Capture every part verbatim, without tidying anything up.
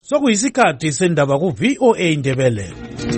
Sokuyisikhathi sendaba ku V O A Indebele.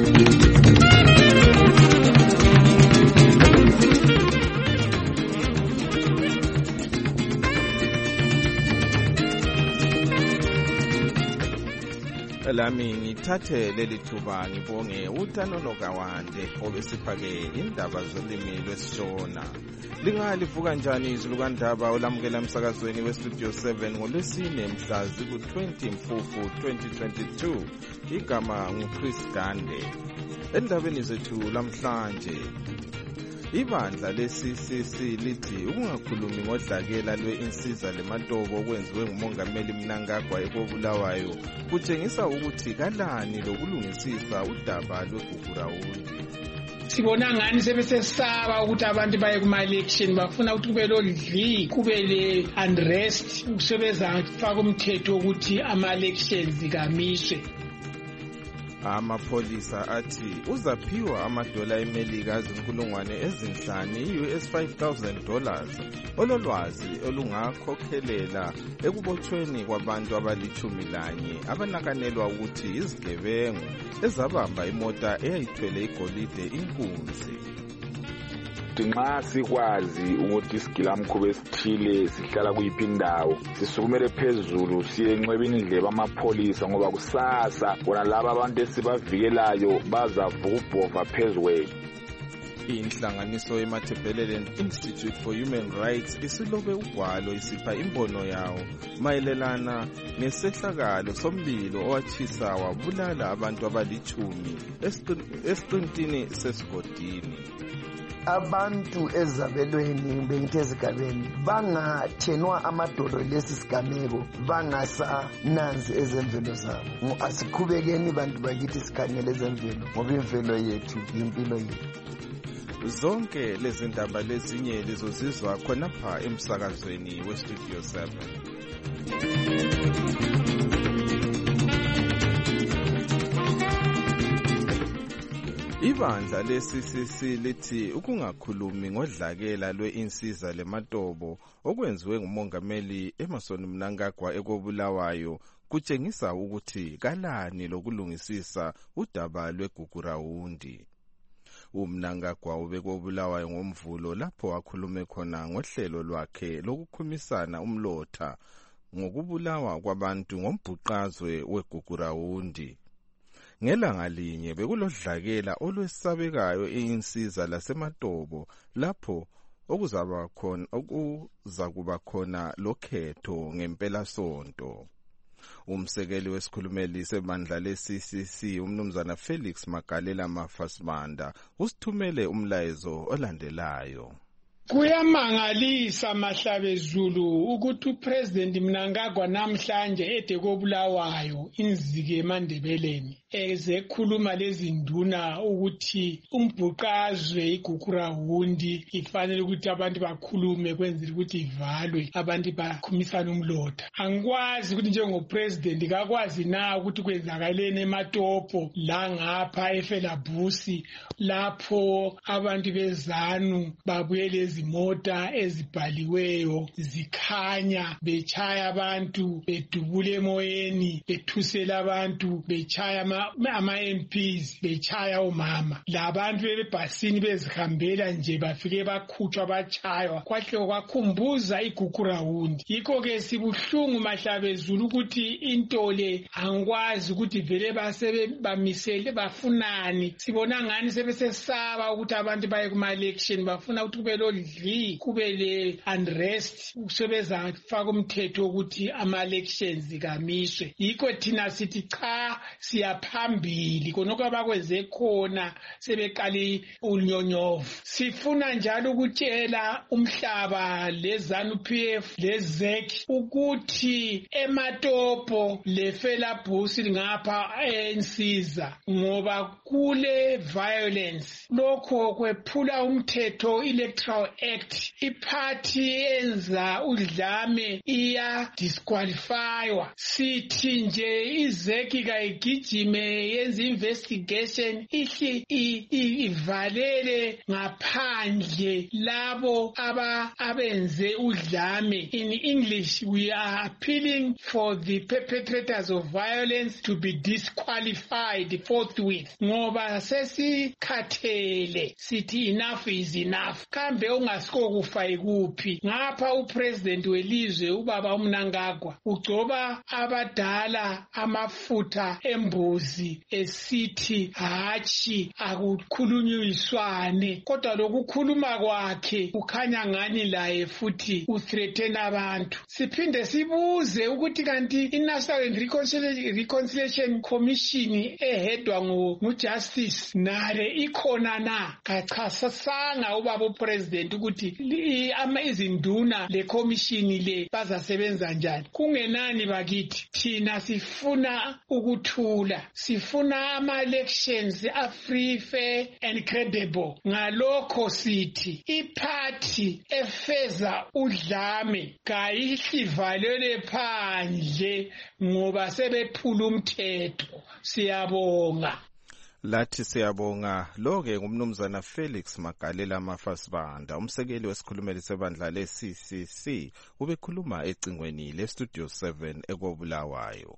Lami ngithathe leli thuba ngibonge uTanono Kawande obesiphake indaba zolimi lwesiShona. Lingalivuka njani izulukandaba olamukela emsakazweni weStudio seven ngolwesine mhla ziku-twenty Mfufu twenty twenty-two. Igama nguChris Gande. Endabeni zethu lamhlanje, ibandla le-C C C lithi ukungakhulumi ngodlakela lwe-insiza leMatobo okwenziwe ngumongameli Mnangagwa ekobulawayo kutshengisa ukuthi kalani lokulungisisa udaba lweGugurawundi. Sibona ngani sebesesaba ukuthi abantu baye kuma-election bafuna ukuthi kube lodli kube le-unrest sebezafaka umthetho ukuthi ama-elections kamiswe. Amapholisa athi uzaphiwa amadola eMelika azinkulungwane ezinhlanu i-U S five thousand dollars ololwazi olungakhokhelela ekubotshweni kwabantu abalitshumi lanye abanakanelwa ukuthi izigebengu ezabamba imota eyayithwele igolide inkunzi. Nxa sikwazi ukuthi isigilamkhuba esithile sihlala kuyiphi indawo sisukumele phezulu siye enxebeni indlebe amapholisa ngoba kusasa bona laba abantu esibavikelayo bazavuka ubhova phezu kwethu. Inhlanganiso yeMatabeleland Institute for Human Rights isilobe ugwalo isipha imbono yawo mayelelana nesehlakalo somlilo owatshisa wabulala abantu abalitshumi esiqintini sesigodini. Abantu ezabelweni bengithi ezigabeni bangathenwa amadolo lesi sigameko bangasananzi ezemvelo zabo. Asikhubekeni bantu bakithi sikhangele ezemvelo ngoba imvelo yethu yimpilo yethu. Zonke lezi ndaba lezinye lizozizwa khonapha emsakazweni weStudio seven. Ibandla le-C C C lithi ukungakhulumi ngodlakela lwe-insiza leMatobo okwenziwe ngumongameli Emmerson Mnangagwa ekobulawayo kutshengisa ukuthi kalani lokulungisisa udaba lweGugurawundi. uMnangagwa ubekobulawayo ngomvulo lapho wakhulume khona ngohlelo lwakhe lokukhumisana umlotha ngokubulawa kwabantu ngombhuqazwe weGugurawundi. Ngelanga linye bekulodlakela olwesabekayo einsiza laseMatobo lapho okuzaba khona okuzakuba khona lokhetho ngempela sonto. Umsekeli wesikhulumeli sebandla le-C C C umnumzana Felix Magalela Mafasibanda usithumele umlayezo olandelayo. Kuyamangalisa Mahlabezulu ukuthi uPresident Mnangagwa namhlanje ede kobulawayo inzike eMandebeleni ezekhuluma lezinduna ukuthi umbhuqazwe iGugurawundi ifanele ukuthi abantu bakhulume kwenzela ukuthi ivalwe abantu bakhumisana umlotha. Angikwazi ukuthi njengopresident kakwazi na ukuthi kwenzakaleni eMatopo la ngapha eFelabusi lapho abantu bezanu babuyele izimota ezibhaliweyo zikhanya bechaya abantu bedubula emoyeni bethusela abantu bechaya ama-M Ps bechaya umama labantu bebhasini bezihambela nje bafike bakhutshwa bachaywa kwahle kwakhumbuza iGugurawundi. Yikho ke sibuhlungu Mahlabezulu ukuthi into le angikwazi ukuthi vele basebe bamisele bafunani. Sibona ngani sebesesaba ukuthi abantu baye kuma-election bafuna ukuthi kube lodli kube le-unrest sebezafaka umthetho ukuthi ama-elections kamiswe. Yikho thina sithi cha siyaphambili khonokho abakwenze khona sebeqali unyonyovu. Sifuna njalo ukutshela umhlaba lezanu P F lezek ukuthi eMatopo leFelabusi ngapha ensiza ngoba kule violence lokho kwephula umthetho Electoral Act iphathi enza udlame iya disqualifywa sithi nje izeki kayigijime yenza investigation ihli ivalele ngaphandle labo aba abenze udlame. In English, we are appealing for the perpetrators of violence to be disqualified forthwith. Ngoba sesikhathele sithi enough is enough. Kambe ungasiko kufa ikuphi. Ngapha upresident welizwe ubaba uMnangagwa ugcoba abadala amafutha embuzi esithi hachi akukhulunyiswane. Kodwa lokukhuluma kwakhe kukhanya ngani laye futhi uthreaten abantu. Siphinde sibuze ukuthi kanti iNational Reconciliation Commission ehedwa nguJustice nare ikhona na? Kachasasanga ubaba upresident ukuthi ama izinduna le commission le bazasebenza njani. Kungenani bakithi thina sifuna ukuthula, sifuna ama elections a free, fair and credible. Ngalokho sithi iphathi efeza udlame kayihlivalele phandle ngoba sebephula umthetho. Siyabonga. Lathi siyabonga. Lo-ke ngumnumzana Felix Magalela Mafasibanda, umsekeli wesikhulumeli sebandla le-C C C, ubekhuluma ecingweni le-Studio seven ekobulawayo.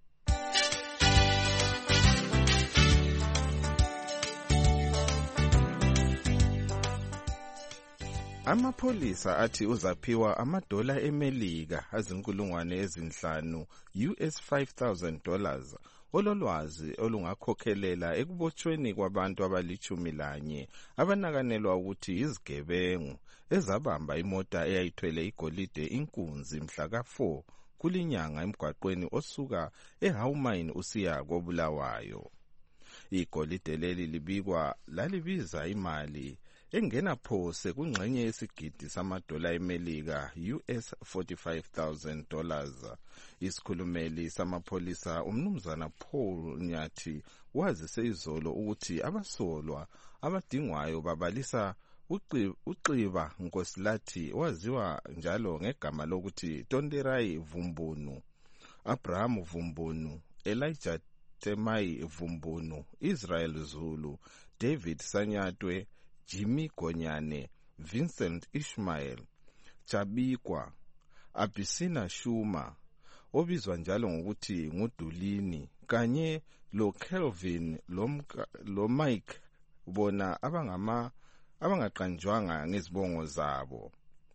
Amapholisa athi uzaphiwa amadola eMelika azinkulungwane ezinhlanu U S five thousand dollars ololwazi olungakhokhelela ekubotshweni kwabantu abalichumi lanye abanakanelwa ukuthi izigebengu ezabamba imota eyayithwele igolide inkunzi mhla ka four kulinyanga emgwaqweni osuka eHowmine usiya koBulawayo. Igolide leli libikwa lalibiza imali engena phose kungxenye yesigidi samadola eMelika U S forty-five thousand dollars. Isikhulumeli samapholisa umnumzana Paul Nyathi wazise izolo ukuthi abasolwa abadingwayo babalisa uXiba Nkosilathi waziwa njalo ngegama lokuthi Tonderai Vumbunu, Abraham Vumbunu, Elijah Temai Vumbunu, Israel Zulu, David Sanyatwe, Jimmy Gonyane, Vincent Ishmael, Chabikwa, Abisina Shuma, obizwa njalo ngokuthi ngudulini, kanye lo Kelvin lo Mike bona abangama abangaqanjwanga ngezibongo zabo.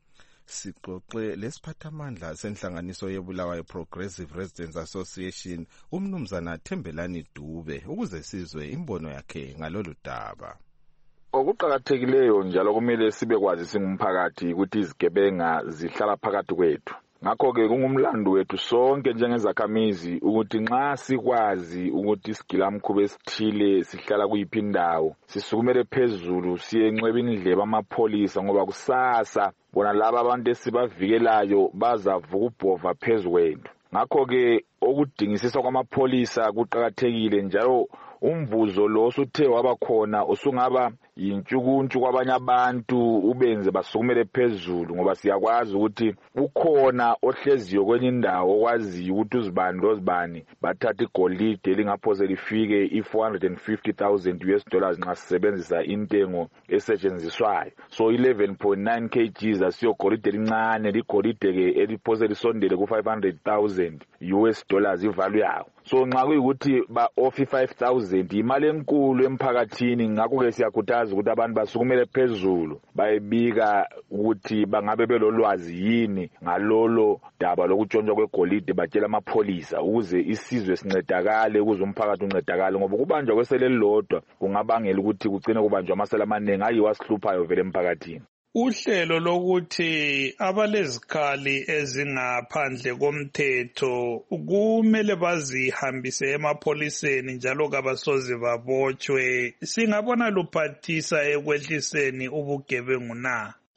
Sixoxe lesiphathamandla senhlanganiso yeBulawayo Progressive Residents Association umnumzana Thembelani Dube ukuze sizwe imbono yakhe ngalolu daba. Okuqhakathekileyo njalo kumele sibe kwazi singumphakathi ukuthi izigebenga zihlala phakathi kwethu. Ngakho ke kungumlando wethu sonke njengezakhamizi ukuthi nxa sikwazi ukuthi isigilamkhuba esithile sihlala kuyiphi indawo sisukumele phezulu siye enxebeni indlebe amapholisa ngoba kusasa bona laba abantu esibavikelayo bazavuka ubhova phezu kwethu. Ngakho ke okudingisisa kwamapholisa kuqhakathekile njalo umvuzo lo osuthe wabakhona usungaba yintshukuntshu kwabanye abantu ubenze basukumele phezulu ngoba siyakwazi ukuthi ukhona ohleziyo kwenye indawo okwaziyo ukuthi uzibani lozibani bathatha igolide lingaphoze lifike i-four hundred fifty thousand U S dollars nxa sisebenzisa intengo esetshenziswayo. So eleven point nine kilograms asiyo golide lincane, ligolide ke eliphoze lisondele ku five hundred thousand U S dollars ivalue yawo. So nxa kuyikuthi ba offer five thousand imali enkulu emphakathini, ngakho ke siyakhuthaza ukuthi abantu basukumele phezulu bayebika ukuthi bangabe belolwazi yini ngalolo daba lokutshontshwa kwegolide, batshela amapholisa ukuze isizwe sincedakale, ukuze umphakathi uncedakale ngoba kubanjwa kwesele lodwa kungabangela ukuthi kugcine kubanjwa amasela amaningi ayiwa sihluphayo vele emphakathini. Uhlelo lokuthi abalezikhali ezingaphandle komthetho kumele bazihambise emapholiseni njalo kabasoze babotshwe, singabona luphathisa ekwehliseni ubugebengu na?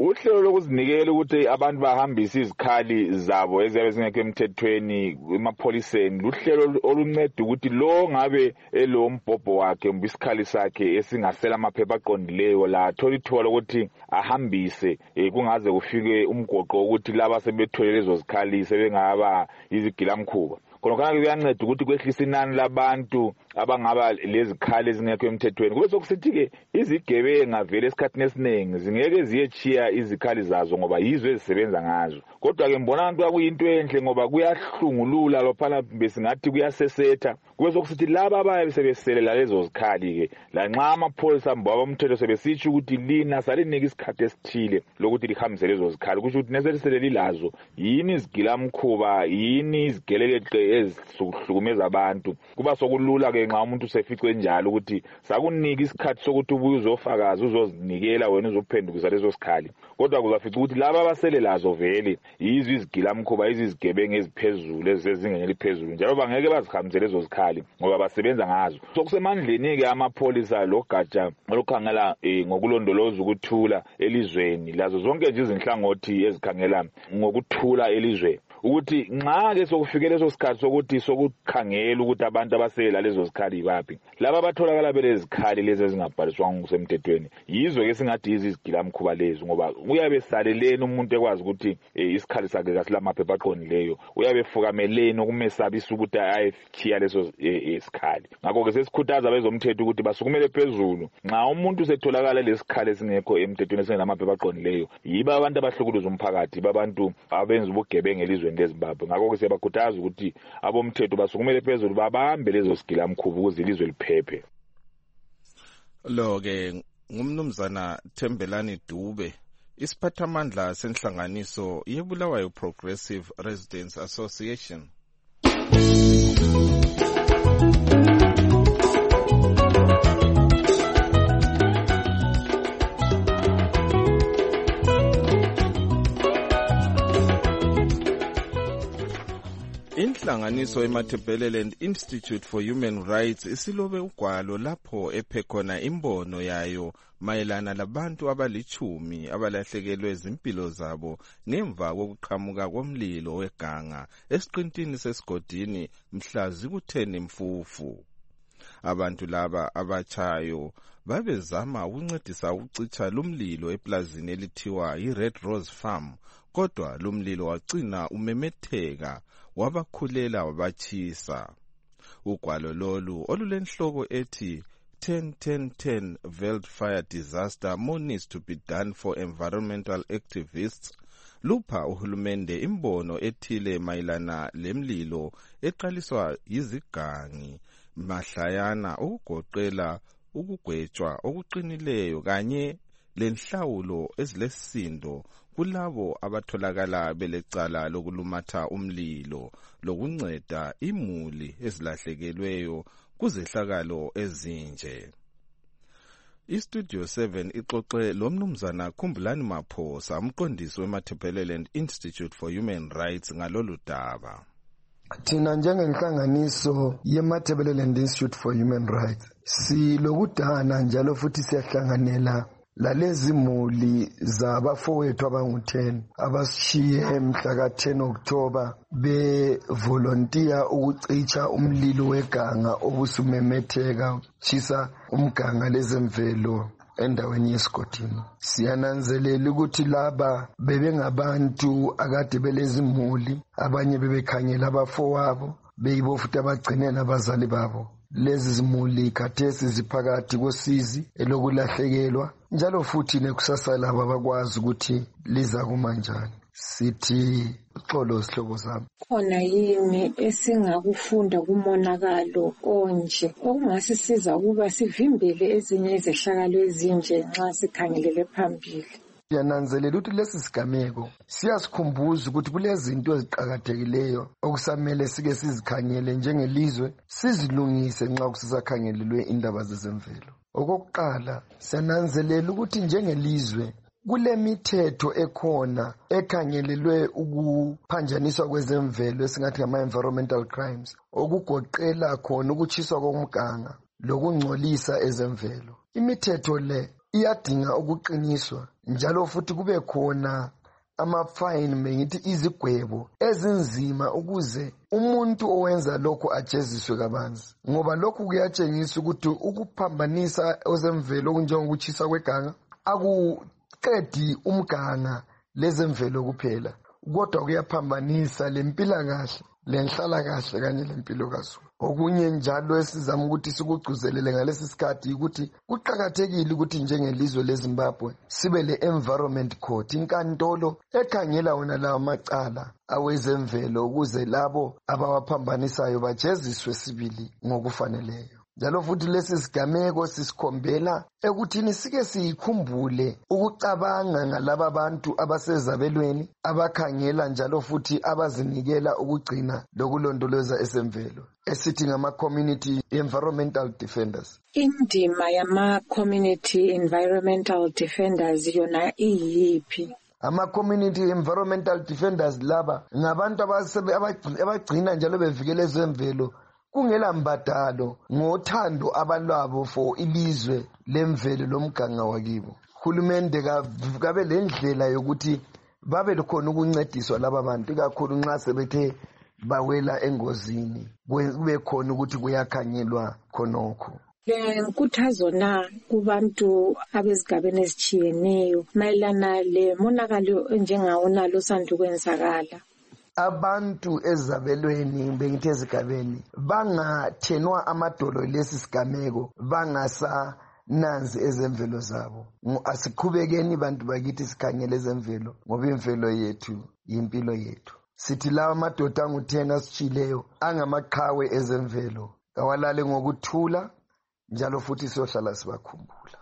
uhlelo lokuzinikela ukuthi abantu bahambise izikhali zabo eziyabe zingekho emthethweni emapholiseni luhlelo olunceda ukuthi lo ngabe elo mbhobho wakhe umbe isikhali sakhe esingasela amaphepha aqondileyo la thola ithola ukuthi ahambise kungaze kufike umgoqo ukuthi laba sebethole lezo zikhali sebengaba izigilamkhuba khona kuyanceda ukuthi kwehlisa inani labantu abangaba lezikhali ezingekho emthethweni kube sokusithi-ke izigebenga vele esikhathini esiningi zingeke ziyechiya izikhali zazo ngoba yizo ezisebenza ngazo kodwa-ke mbona abantu kakuyinto enhle ngoba kuyahlungulula lophana besingathi kuyasesetha kube sokusithi laba abaye sebeselela lezo zikhali-ke lanxa amapholisa mbo abomthetho sebesitsho ukuthi lina salinika isikhathi esithile lokuthi lihambise lezo zikhali kusho ukuthi neseliseleli lazo yini izigilamkhuba yini izigeleleqe ezihlukumeza abantu kuba sokulula-ke nxa umuntu useficwe njalo ukuthi sakunika isikhathi sokuthi ubuye uzofakaza uzozinikela wena uzophendukisa lezo sikhali kodwa kuzafica ukuthi laba abasele lazo vele yizo izigilamkhuba izigebenga eziphezulu ezisezingeni eliphezulu njalo bangeke bazihambise lezo zikhali ngoba basebenza ngazo sokusemandleni-ke amapholisa logatsha olukhangela um ngokulondoloza ukuthula elizweni lazo zonke nje izinhlangothi ezikhangela ngokuthula elizweni ukuthi nxa-ke sokufike leso sikhathi sokuthi sokukhangela ukuthi abantu abasela lezo zikhali ibaphi laba abatholakala belezikhali lezi ezingabhaliswanga ngokusemthethweni yizo-ke singathi yizo izigilamkhuba lezi ngoba uyabe esaleleni umuntu ekwazi ukuthi isikhali sakhe kasilamaphepha aqondileyo uyabe efukameleni okumesabisa ukuthi ayethiya leso sikhali ngakho-ke sesikhuthaza bezomthetho ukuthi basukumele phezulu nxa umuntu usetholakala lesikhali esingekho emthethweni esingelamaphepha aqondileyo yibo abantu abahlukuluza umphakathi babantu abenza ubugebenga elizweni leZimbabwe ngakho-ke siyabakhuthaza ukuthi abomthetho basukumele phezulu babambe lezo sigilamkhuba ukuze ilizwe liphephe. Lo-ke ngumnumzana Thembelani Dube isiphathamandla senhlanganiso yeBulawayo Progressive Residents Association. Inhlanganiso eMatabeleland Institute for Human Rights isilobe ugwalo lapho ephe khona imbono yayo mayelana labantu abalichumi abalahlekelwe izimpilo zabo ngemva kokuqhamuka komlilo weganga esiqintini sesigodini mhla zikutheni Mfufu. Abantu laba abachayo babezama ukuncedisa ukucitsha lumlilo eplazini elithiwa iRed Rose Farm kodwa lumlilo wagcina umemetheka wabakhulela wabachisa. Ugwalo lolu olulenhloko ethi ten ten ten Veld Fire Disaster More Needs to be Done for Environmental Activists lupha uhulumende imbono ethile mayelana lemlilo eqaliswa yizigangi mahlayana ukugoqela ukugwetshwa okuqinileyo kanye lenhlawulo ezilesindo kulabo abatholakala belecala lokulumatha umlilo lokunceda imuli ezilahlekelweyo kuzehlakalo ezinje. iStudio seven ixoxe lomnumzana Khumbulani Maphosa umqondisi weMatabeleland Institute for Human Rights ngalolu daba. Thina njengenhlanganiso yeMatabeleland Institute for Human Rights silokudana njalo futhi siyahlanganela lalezi muli zabafowethu abangu ten abashiye mhla ka ten October be volunteer ukucitsha umlilo weganga obusumemetheka chisa umganga lezemvelo endaweni yesigodini. Siyananzelela ukuthi laba bebengabantu akade belezimuli abanye bebekhangela abafowabo beyibo futhi abagcinela abazali babo. Lezi zimuli khathesi ziphakathi kosizi elokulahlekelwa njalo futhi nekusasa laba bakwazi ukuthi liza kumanjani. Sithi uxolo sihlobo sami khona yini esingakufunda kumonakalo onje okungasisiza ukuba sivimbele ezinye izehlakalo ezinje nxa sikhangelele phambili. Siyananzelela ukuthi lesi sigameko siyasikhumbuza ukuthi kulezinto eziqhakathekileyo okusamele sike sizikhangele njengelizwe sizilungise nxa kusisakhangelelwe indaba zezemvelo. Okokuqala siyananzelela ukuthi njengelizwe kule mithetho ekhona ekhangelelwe ukuphanjaniswa kwezemvelo esingathi ngama-environmental crimes okugoqela khona ukuchiswa komganga lokungcolisa ezemvelo. Imithetho le iyadinga ukuqiniswa njalo futhi kube khona ama-fine mengithi izigwebo ezinzima ukuze umuntu owenza lokho ajeziswe kabanzi, ngoba lokhu kuyatshengisa ukuthi ukuphambanisa ozemvelo okunjengokuchisa kweganga akuqedi umganga lezemvelo kuphela, kodwa kuyaphambanisa lempilakahle lenhlalakahle kanye lempilo kaZulu. Okunye njalo esizama ukuthi sikugcuzelele ngalesi sikhathi ukuthi kuqakathekile ukuthi njengelizwe leZimbabwe sibe le-environment court, inkantolo ekhangela wona lawo macala awezemvelo ukuze labo abawaphambanisayo bajeziswe sibili ngokufaneleyo. Njalo futhi lesi sigameko sisikhombela ekuthini sike siyikhumbule ukucabanga ngalaba bantu abasezabelweni abakhangela njalo futhi abazinikela ukugcina lokulondoloza esemvelo esithi ngama-community environmental defenders. Indima yama-community environmental defenders yona iyiphi? Ama-community environmental defenders laba ngabantu abagcina njalo bevikela ezemvelo kungela mbadalo ngothando abalwabo for ilizwe lemvelo lomganga wakibo. Hulumende kabe lendlela yokuthi babe khona ukuncediswa laba bantu kakhulu nxa sebethe bawela engozini, kube khona ukuthi kuyakhangelwa khonokho. Lenkuthazo na kubantu abezigabeni ezitshiyeneyo mayelana le monakalo njengawona losanda kwenzakala. Abantu ezabelweni bengithi ezigabeni bangathenwa amadolo lesi sigameko bangasa nanzi ezemvelo zabo. Asiqhubekeni bantu bakithi sikhangele ezemvelo ngoba imvelo yethu yimpilo yethu. Sithi lawa madoda angu-ten asitshileyo angamaqhawe ezemvelo kawalale ngokuthula njalo futhi siyohlala sibakhumbula.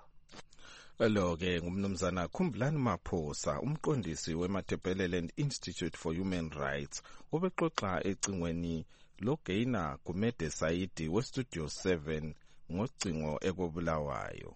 Lo-ke ngumnumzana Khumbulani Maphosa, umqondisi weMatabeleland Institute for Human Rights, obexoxa ecingweni loGaina Gumede Saidi weStudio seven ngocingo ekobulawayo.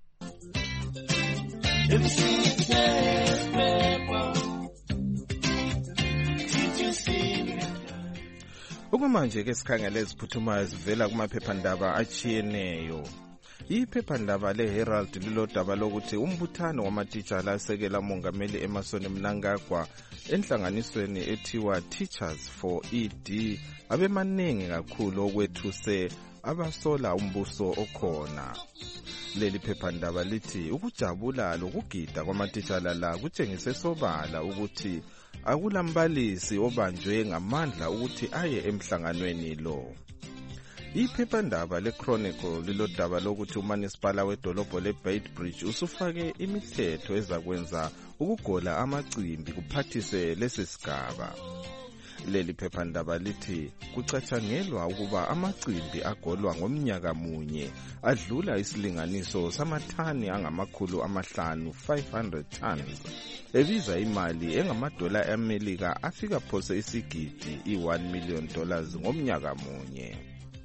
Okumanje ke sikhangele eziphuthumayo zivela kumaphephandaba achiyeneyo. Iphephandaba leHerald lilodaba lokuthi umbuthano wamatitshala asekela mongameli Emmerson Mnangagwa enhlanganisweni ethiwa Teachers for E D abemaningi kakhulu okwethuse abasola umbuso okhona. Leli phephandaba lithi ukujabula lokugida kwamatitshala la kutshengise sobala ukuthi akulambalisi obanjwe ngamandla ukuthi aye emhlanganweni lo. Iphephandaba leChronicle lilodaba lokuthi uManisipala wedolobho leBeitbridge usufake imithetho ezakwenza ukugola amacimbi kuphathise lesi sigaba. Leli phephandaba lithi kucatshangelwa ukuba amacimbi agolwa ngomnyaka munye adlula isilinganiso samathani angamakhulu amahlanu five hundred tons ebiza imali engamadola eMelika afika phose isigidi i-one million dollars ngomnyaka munye.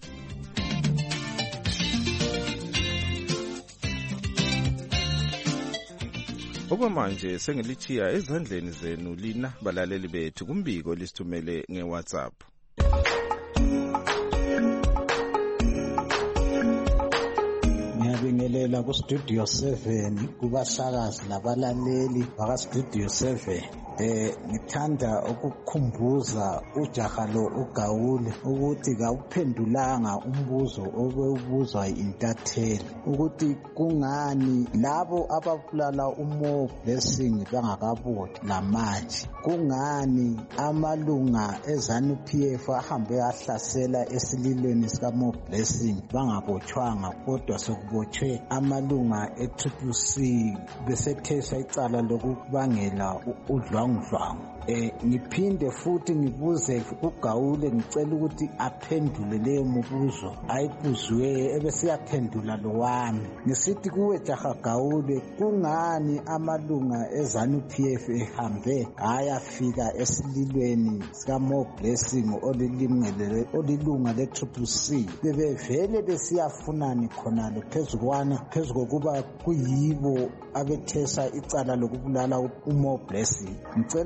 Okwamanje sengilichiya ezandleni zenu lina balaleli bethu kumbiko lisithumele ngeWhatsApp. Ngiyabingelela ku Studio seven kubasakazi labalaleli baka Studio seven. Eh ngithanda ukukhumbuza ujaha lo uGawule ukuthi kawuphendulanga umbuzo obewubuzwa iNtatheli ukuthi kungani labo ababulala uMo Blessing bangakaboni lamanje, kungani amalunga eZANU P F ahambe ahlasela esililweni sika Mo Blessing bangabotshwanga kodwa sokubotshwe amalunga e-Triple C besethesha icala lokubangela udlwa ngidlwangu. Eh ngiphinde futhi ngibuze uGawule ngicela ukuthi aphendule leyo mubuzo ayibuzwe ebese yaphendula lo wami. Ngisithi kuwe jaha Gawule, kungani amalunga eZANU P F ehambe ayafika esililweni sika Mo Blessing olilingele olilunga le-Triple C bebevele besiyafunani khonalo phezukwana phezukokuba kuyibo abethesa icala lokubulala uMo Blessing? Ngicela ungiphendule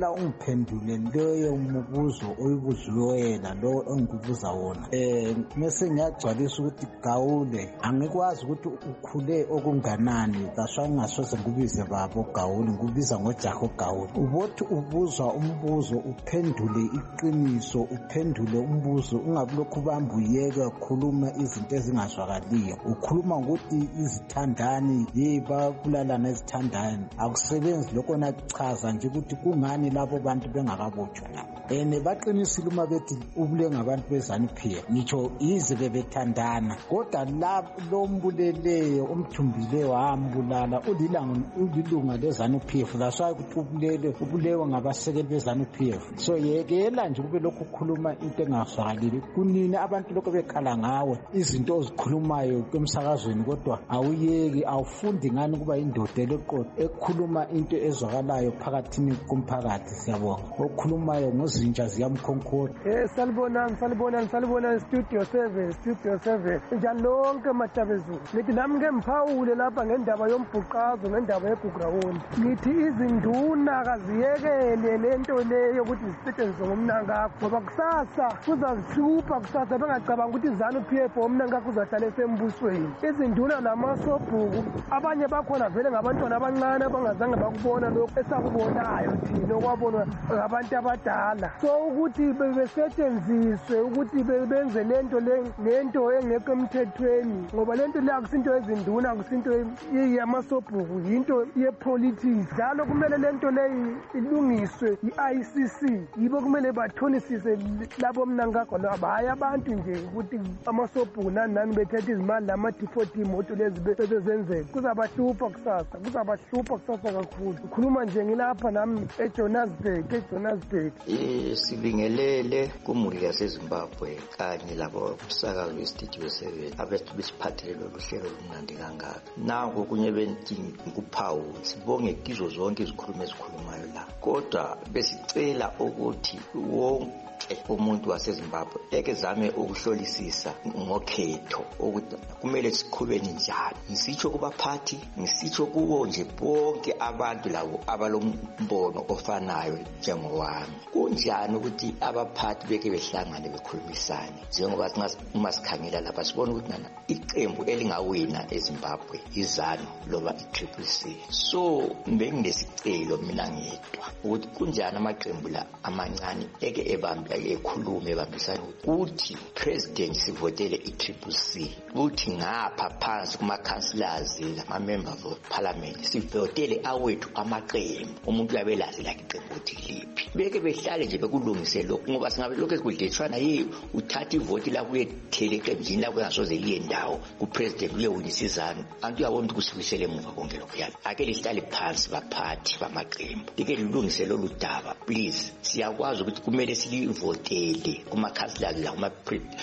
uphendule leyo mbuzo oyibuziwe yena lo engikubuza wona. Eh mase ngiyagcwalisa ukuthi Gawule angikwazi ukuthi ukhule okunganani kasha ngasose ngubize babo Gawule ngubiza ngoJaco Gawule. Ubothi ubuzwa umbuzo uphendule iqiniso uphendule umbuzo ungabi lokhu bamba uyeke ukukhuluma izinto ezingazwakaliyo. Ukhuluma ukuthi izithandani yiba kulala nezithandani akusebenzi lokho nakuchaza nje ukuthi kungani labo bantu bengakabotshwa lapho. Ene baqinisile uma bethi ubule ngabantu beZANU-P F ngitsho ize bebethandana kodwa la lo mbuleleyo umthumbileyo wambulala ulilanga ulilunga leZANU-P F lashaye ukuthi ubulele ubulewe ngabasekeli beZANU-P F. So yekela nje kube lokhu ukukhuluma into engazwakalile kunini abantu lokho bekhala ngawe izinto ozikhulumayo kwemsakazweni kodwa awuyeki awufundi ngani kuba indoda eleqotho ekhuluma into ezwakalayo phakathini komphakathi. Siyabonga okukhulumayo ngozinja ziyamkhonkhola. Eh salibonani salibonani salibonani studio seven studio seven njalo lonke Matabezu. Ngithi nami ngemphawule lapha ngendaba yombhuqazo ngendaba yeGugrawundi. Ngithi izinduna kaziyekele lento leyo ukuthi zisetshenziswe ngomnankakho ngoba kusasa kuzazithupha kusasa bengacabanga ukuthi iZANU-P F omnankakho uzahlala esembusweni. Izinduna namasobhuku abanye bakhona vele ngabantwana abancane abangazange bakubona lokho esakubonayo thina okwabonwa ngabantu abadala. So ukuthi besetshenziswe ukuthi benze lento lento engekho emthethweni ngoba lento le akusinto ezinduna akusinto yamasobhuku yinto yepolitics. Njalo kumele lento le ilungiswe i-I C C yibo kumele bathonisise labo mnankakho labo hayi abantu nje ukuthi amasobhuku nani nani bethetha izimali lama-default imoto lezi bezenzeka. Kuzabahlupha kusasa kuzabahlupha kusasa kakhulu. Ukhuluma nje ngilapha nami eJohannesburg eJohannesburg. Eh sibingelele kumuli yaseZimbabwe kanye labo kusakazo lwestudio seven abethi besiphathele lo hlelo lumnandi kangaka. Nango kunye benti kuphawu sibonge kizo zonke izikhulumo ezikhulumayo la. Kodwa besicela ukuthi wonke umuntu waseZimbabwe ekezame ukuhlolisisa ngokhetho ukuthi kumele sikhubeni njani. Ngisitsho kubaphathi ngisitsho kuwo nje bonke abantu labo abalombono ofanayo njengowami. Kunjani ukuthi abaphathi beke behlangane bekhulumisane njengoba uma sikhangela lapha sibona ukuthi nana iqembu elingawina eZimbabwe iZANU loba i-Triple C. So benginesicelo mina ngedwa ukuthi kunjani amaqembu la amancane eke ebambe ekhulume ebambisana ukuthi president sivotele i-Triple C ukuthi ngapha phansi kuma councillors ama members of parliament sivotele awethu amaqembu umuntu uyabelazi la iqembu ukuthi liphi beke behlale nje bekulungise lokho ngoba singabe lokho esikudlethwana yi uthatha ivoti la kuyethele eqembini la kungasoze liye ndawo ku president uyewinisa iZANU antu uyabona ukuthi kusibisele emuva konke lokho yalo ake lihlale phansi baphathi bamaqembu ike lilungise lolu daba please. Siyakwazi ukuthi kumele silivotele kuma councillors la kuma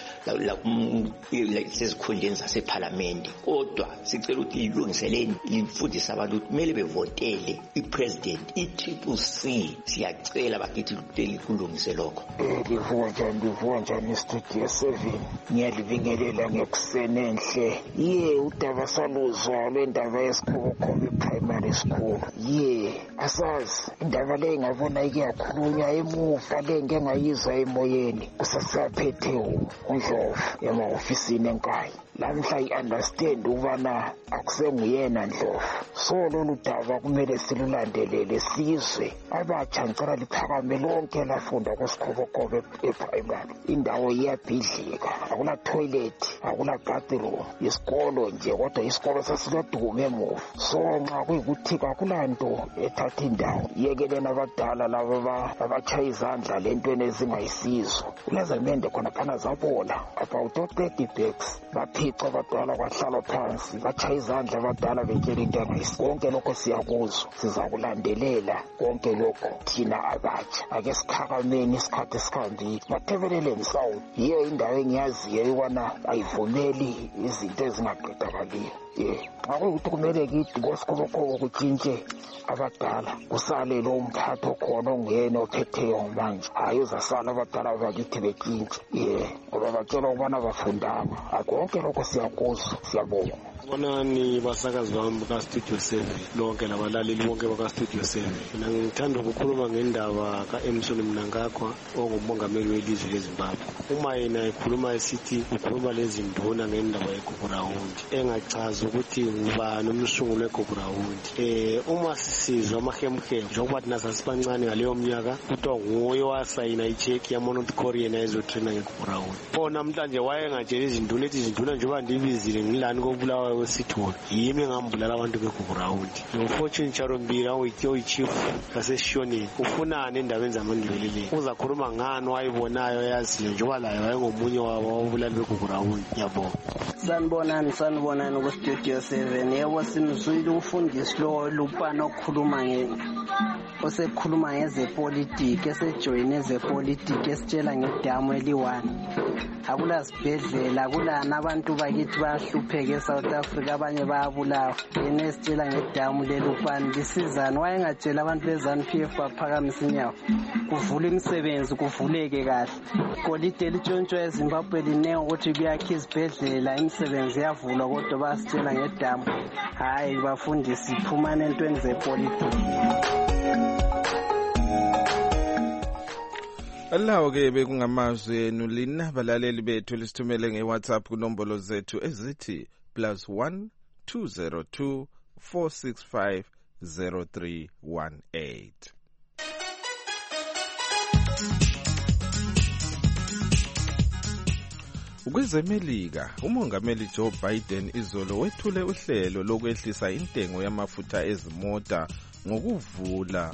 la sezikhundleni zaseParliament kodwa sicela ukuthi lilungiseleni lifundise abantu ukuthi kumele bevotele ipresident i-Triple C. Siyacela bakithi kulungise lokho. Ngivunja ngivunja istudio seven ngiyalibingelela ngekuseni enhle ye udaba saluzwa lendaba yesikhokhombe primary school ye asazi indaba le ngabona iyakhulunywa emuva le ngengayizwa emoyeni kusasaphethe uNdlovu ema-ofisini eNkayi. Lamhla i-understand ukubana akusenguyena Ndlovu. So lolu daba kumele silulandelele sizwe abatsha ngicela liphakame lonke lafunda kwesikhobokobe eprimary. Indawo iyabhidlika akula toilet akula bathroom isikolo nje kodwa isikolo sasilodumo emuva. So nxa kuyikuthi akulanto ethatha indawo yekeleni abadala laba abachaya izandla lentweni ezingayisizo. Kulezimende khona phana zabola about thirty bags baphica abadala kwahlala phansi bachaya izandla abadala betshela into engayisizo. Konke lokho siyakuzwa sizakulandelela konke lokho thina abatsha ake sikhakameni isikhathi esikhambile mathebeleleni South yiyo indawo engiyaziyo ukwana ayivumeli izinto ezingaqedakaliyo. ye akuyikuthi kumele kithi kosikhobokobo kutshintshe abadala kusale lo mphatho khona ongena ophetheyo manje hayi uzasala abadala bakithi betshintshe ye ngoba batshela ukubana bafundanga akonke lokho siyakuzwa siyabonga. Bonani basakazi bami ka Studio seven lonke labalaleli bonke baka Studio seven. Mina ngithanda ukukhuluma ngendaba ka Emson Mnangagwa ongumongameli welizwe leZimbabwe. Uma yena ekhuluma esithi ukhuluma lezi nduna ngendaba yeGugurawundi engachaza ukuthi ngubani umsunguli weGugurawundi. Eh uma sisizwa amahemhem njengoba thina sasibancane ngaleyo mnyaka kuthiwa nguye wasayina icheck yaMount Korean ezotraina ngeGugurawundi. Bona namhlanje wayengatshela izinduna ethi izinduna njengoba ndibizile ngilani kokubulawa kwesithole yimi ngambulala abantu beGugurawundi. Nofortune Charombira oyiyo chief kaseshonini ufunani endabeni zamandleleli uzakhuluma ngani wayibonayo yazi njengoba layo wayengomunye wabulali beGugurawundi. Yabonga. Sanibonani sanibonani ku Studio seven. Yebo simzwile umfundisi lo Lupana okhuluma nge osekhuluma ngezepolitiki esejoyine ezepolitiki esitshela ngedamu eliwani. Akula sibhedlela kulana abantu bakithi bayahlupheka eSouth Africa abanye bayabulawa. Yena esitshela ngedamu leLupana lisizana wayengatshela abantu beZANU P F baphakamisa inyawo kuvula imisebenzi kuvuleke kahle. Golide elitshontshwa eZimbabwe linenge ukuthi kuyakha izibhedlela imisebenzi yavulwa kodwa basitshela ngedamu. Hayi bafundisi phumana entweni zepolitiki. Alawo ke bekungamazwe enu lina balaleli bethu lisithumele ngeWhatsApp kunombolo zethu ezithi plus one two zero two four six five zero three one eight. Ukwezemelika umongameli Joe Biden izolo wethule uhlelo lokwehlisa intengo yamafutha ezimota ngokuvula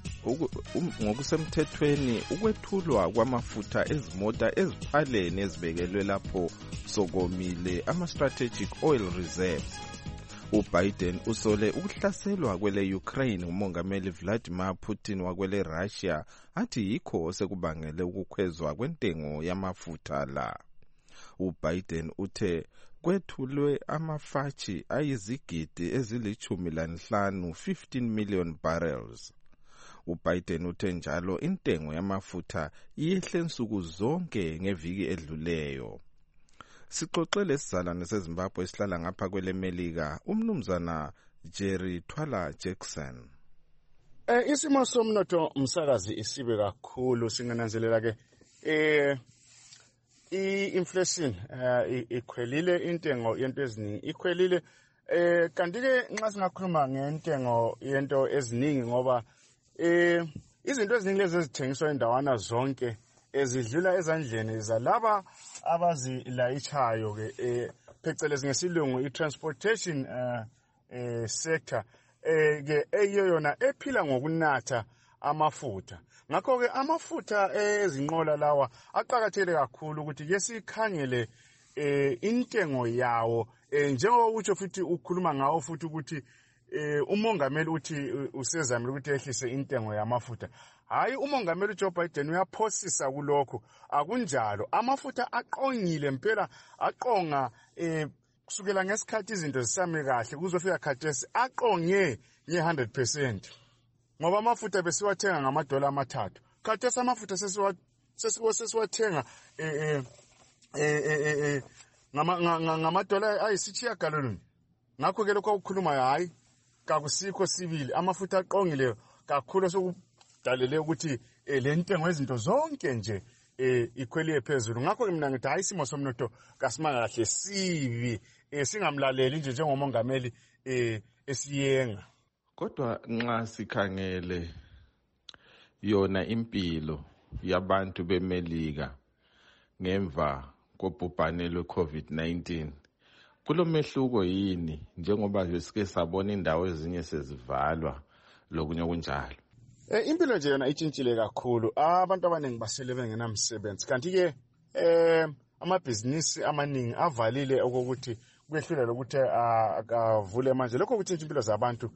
ngokusemthethweni ukwethulwa kwamafutha ezimota eziphaleni ezibekelwe lapho sokomile ama-strategic oil reserves. uBiden usole ukuhlaselwa kwele Ukraine umongameli Vladimir Putin wakwele Russia athi yikho sekubangele ukukhwezwa kwentengo yamafutha la. uBiden uthe kwethulwe amafashi ayizigidi ezilichumi lanhlanu fifteen million barrels. uBiden uthe njalo intengo yamafutha iyehle nsuku zonke ngeviki edluleyo. Sixoxele sizalwane seZimbabwe esihlala ngapha kwele Melika umnumzana Jerry Twala Jackson. Eh isimo somnotho umsakazi isibe kakhulu singananzelela ke eh i-inflation eh ikhwelile intengo yento eziningi ikhwelile eh kanti ke nxa singakhuluma ngentengo yento eziningi ngoba eh izinto eziningi lezi ezithengiswa endawana zonke ezidlula ezandleni zalaba abazilayitshayo ke eh phecelezi ngesilungu i-transportation eh sector eh ke eyiyo yona ephila ngokunatha amafutha. Ngakho ke amafutha ezinqola lawa aqhakatheke kakhulu ukuthi ke sikhangele eh intengo yawo eh njengokuthi futhi ukhuluma ngawo futhi ukuthi eh umongameli uthi usezamile ukuthi ehlise intengo yamafutha. Hayi umongameli Joe Biden uyaphosisa kulokho akunjalo amafutha aqongile impela aqonga eh kusukela ngesikhathi izinto zisame kahle kuzofika khathesi aqonge nge one hundred percent. Ngoba amafutha besiwathenga ngamadola amathathu khathesi amafutha sesiwa sesiwathenga eh eh eh ngama ngamadola ayisitshiya galoloni. Ngakho ke lokho ukukhuluma hayi kakusikho sibili amafutha aqongileyo kakhulu sokudalele ukuthi le ntengo ezinto zonke nje eh ikhweliye phezulu. Ngakho ke mina ngithi hayi isimo somnotho kasimanga kahle sibi singamlaleli nje njengomongameli eh esiyenga. Kodwa nxa sikhangele yona impilo yabantu beMelika ngemva kobhubhane lwe-COVID nineteen kulomehluko yini njengoba besike sabona indawo ezinye sezivalwa lokunye kunjalo? Eh impilo nje yona itshintshile kakhulu abantu abaningi basele bengenamsebenzi kanti ke eh amabhizinisi amaningi avalile okokuthi kwehlula lokuthi akavule manje lokho kuthinta impilo zabantu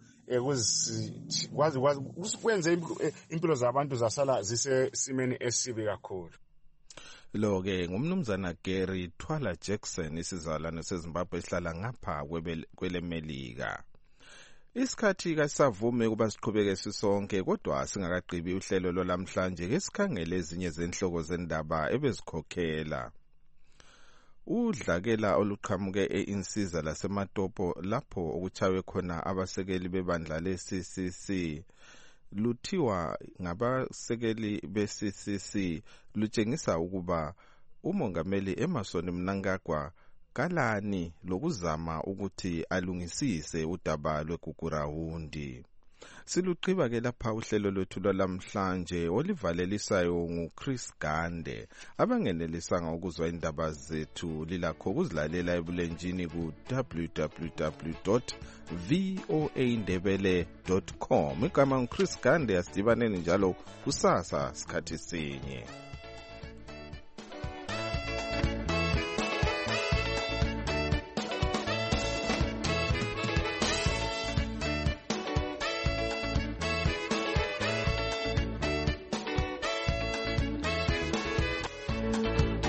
ekwazi kwazi kwenze impilo zabantu zasala zisesimeni esibi kakhulu. Lo ke ngumnumzana Gary Twala Jackson isizalwane seZimbabwe esihlala ngapha kwele Melika. Isikhathi kasavume kuba siqhubeke sisonke kodwa singakaqhibi uhlelo lo lamhlanje ke sikhangele ezinye zenhloko zendaba ebezikhokhela. udlakela oluqhamuke e-Insiza laseMatopo lapho okuchawe khona abasekeli bebandla le-C C C luthiwa ngabasekeli be-C C C lutshengisa ukuba umongameli Emmerson Mnangagwa kalani lokuzama ukuthi alungisise udaba lweGugurahundi. Siluqiba ke lapha uhlelo lwethu lwalamhlanje olivalelisayo nguChris Gande. Abangenelisanga ukuzwa indaba zethu lilakho ukuzilalela ebulenjini ku w w w dot voa ndebele dot com. Igama nguChris Gande, asidibaneni njalo kusasa sikhathi sinye.